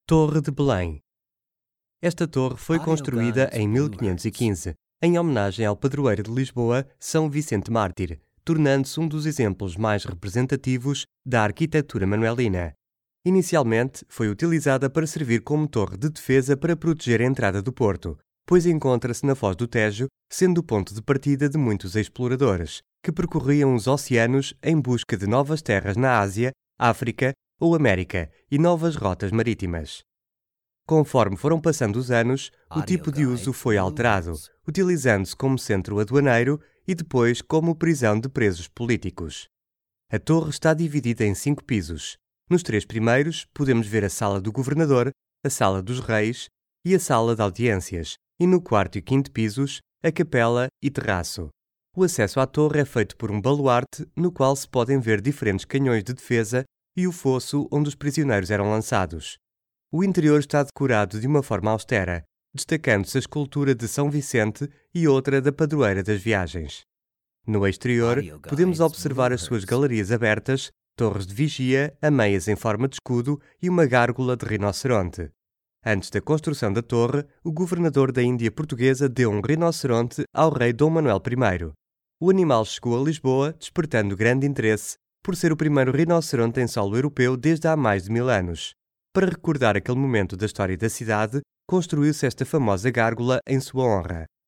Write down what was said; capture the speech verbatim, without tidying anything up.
Torre de Belém. Esta torre foi construída em mil quinhentos e quinze, em homenagem ao padroeiro de Lisboa, São Vicente Mártir, tornando-se um dos exemplos mais representativos da arquitetura manuelina. Inicialmente, foi utilizada para servir como torre de defesa para proteger a entrada do porto, pois encontra-se na foz do Tejo, sendo o ponto de partida de muitos exploradores, que percorriam os oceanos em busca de novas terras na Ásia, África ou América e novas rotas marítimas. Conforme foram passando os anos, o tipo de uso foi alterado, utilizando-se como centro aduaneiro e depois como prisão de presos políticos. A torre está dividida em cinco pisos. Nos três primeiros, podemos ver a Sala do Governador, a Sala dos Reis e a Sala de Audiências, e no quarto e quinto pisos, a capela e terraço. O acesso à torre é feito por um baluarte, no qual se podem ver diferentes canhões de defesa e o fosso onde os prisioneiros eram lançados. O interior está decorado de uma forma austera, destacando-se a escultura de São Vicente e outra da Padroeira das Viagens. No exterior, podemos observar as suas galerias abertas, torres de vigia, ameias em forma de escudo e uma gárgula de rinoceronte. Antes da construção da torre, o governador da Índia Portuguesa deu um rinoceronte ao rei Dom Manuel I. O animal chegou a Lisboa, despertando grande interesse, por ser o primeiro rinoceronte em solo europeu desde há mais de mil anos. Para recordar aquele momento da história da cidade, construiu-se esta famosa gárgula em sua honra.